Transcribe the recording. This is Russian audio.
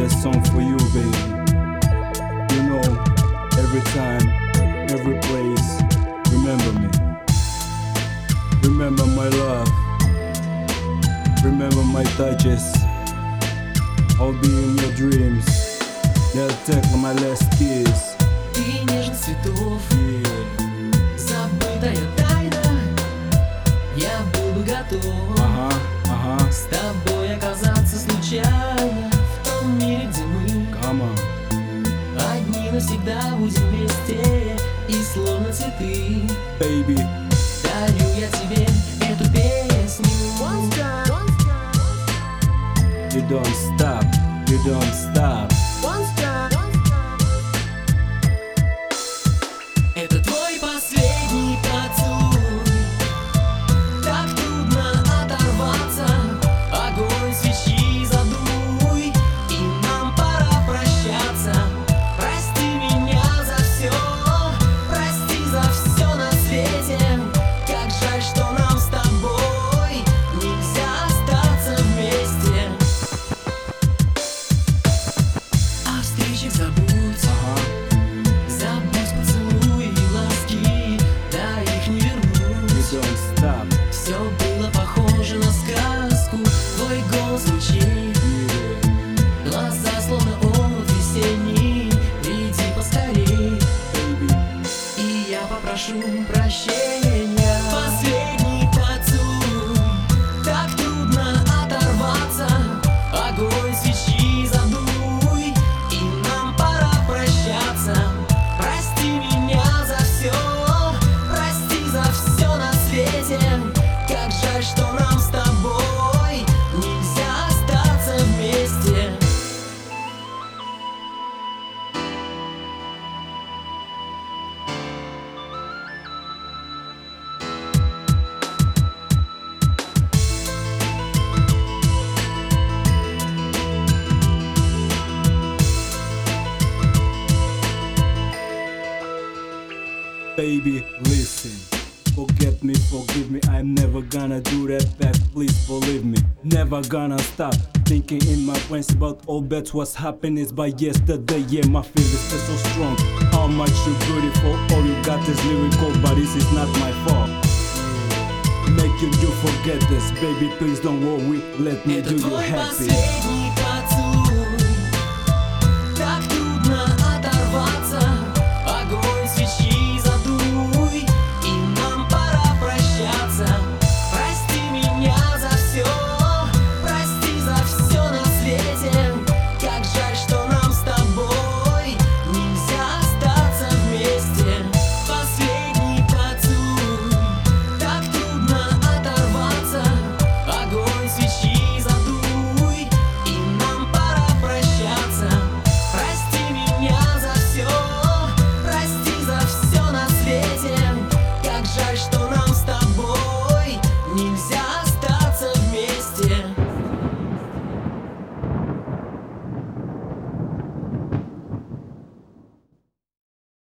this song for you, baby. You know, every time, every place, remember me. Remember my love. Remember my touches. I'll be in your dreams. They'll take my last kiss. Ты нежность цветов, Yeah. забытая тайна. Я был бы готов с тобой оказаться случайно в том мире, где мы Come on, одни навсегда будем вместе и словно цветы. baby. Дарю я тебе эту песню. You don't stop, you don't stop. Это твой последний поцелуй. Так трудно оторваться. Огонь свечи задуй, и нам пора прощаться. Прости меня за все, прости за все на свете. Как жаль, что нам с тобой нельзя остаться вместе. О встречах забудь. Забудь поцелуи и ласки, да их не вернуть. You don't stop. Все было похоже на сказку. Твой голос звучит, Yeah, глаза словно омут весенний. Приди поскорей, baby. и я попрошу прощения. Последний поцелуй. Так трудно оторваться. Огонь свечи задуй, и нам пора прощаться. Прости меня за все, прости за все на свете. Как жаль, что нам с тобой нельзя остаться вместе. Baby, listen. Forget me, forgive me. I'm never gonna do that back. Please believe me. Never gonna stop thinking in my brains about all that's what's happened is by yesterday. Yeah, my feelings are so strong. How much you beautiful. All you got is lyrical, but this is not my fault. Make you do forget this, baby. Please don't worry. Let me Это do you твой happy. последний